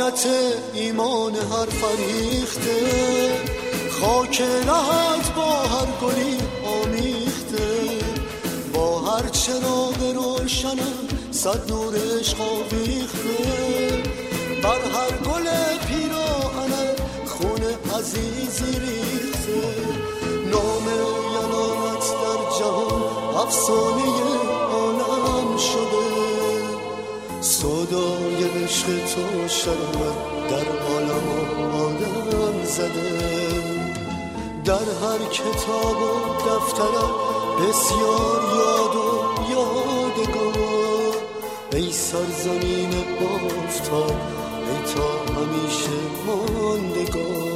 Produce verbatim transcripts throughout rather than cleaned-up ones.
آیت ایمان هر فریخته، خاک لحد با هر گلی آمیخته، با هر چراغ روشنم صد نور عشق آویخته، بر هر گل پیراهنم خون عزیزی ریخته، نام یلالت در جهان افسانه عالم شده، صدای عشق تو شرمت در عالم و آدم زده، در هر کتاب و دفترم بسیار یاد و یادگار، ای سرزمین آفتاب ای تا همیشه ماندگار.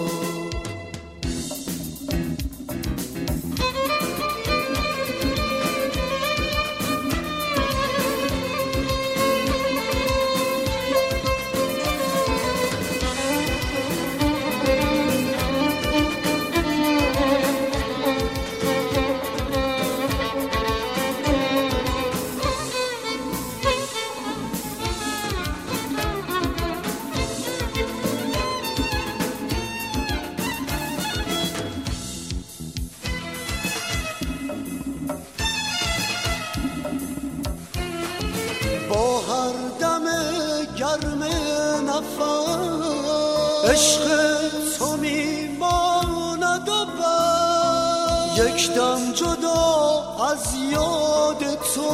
عشق تو میماند و بر یک دم جدا از یاد تو،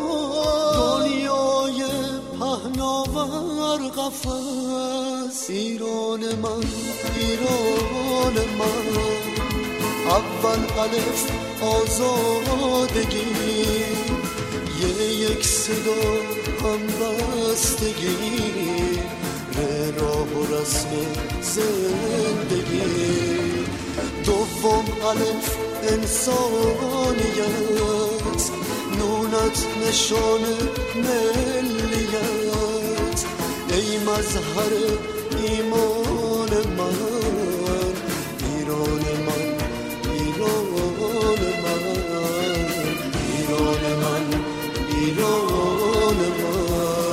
دنیای پهناور قفس، ایران من ایران من، اول الف آزادگی، یه یک صدا همبستگی، راه و رسم زندگی، دوم الف انسانیت، نونت نشان ملیت، ای مظهر ایمان من، ایران من ایران من، ایران من ایران من.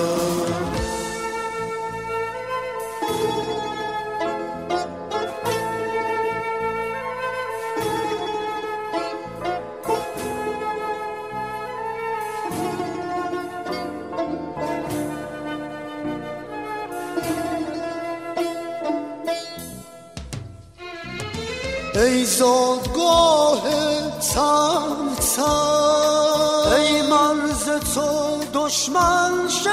ای زادگاه تمتم، ای مرز تو دشمن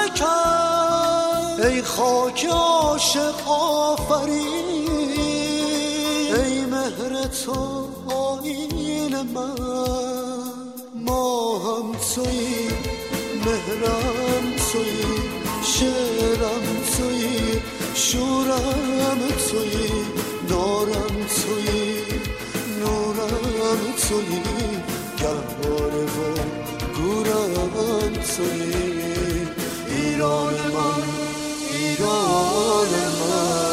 شکن، ای خاک عاشق آفرین، ای مهر تو آیین من، ما هم تویی مهرم تویی، شعرم تویی شورم تویی، نارم تویی نورم تویی، گهواره و گورم تویی، ایران من ایران من.